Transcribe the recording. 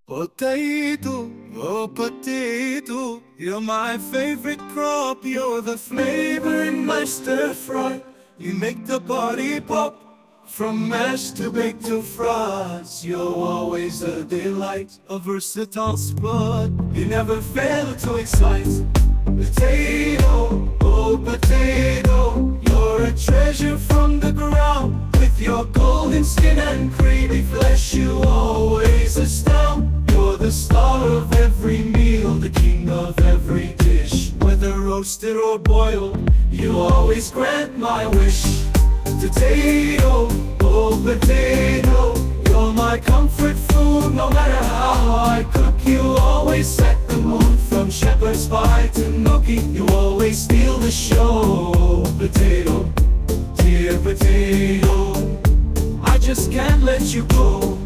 Potato, oh potato, you're my favorite crop. You're the flavor in my stir fry. You make the body pop. From mashed to baked to fries, you're always a delight, a versatile spot. You never fail to excite. Potato, oh potato, you're a treasure from the ground. With your golden skin and creamy flesh, you always astound. You're the star of every meal, the king of every dish. Whether roasted or boiled, you always grant my wish. Potato, oh potato, you're my comfort food. No matter how I cook, you always set the mood. From shepherd's pie to gnocchi, you always steal the show. Potato, dear potato, I just can't let you go.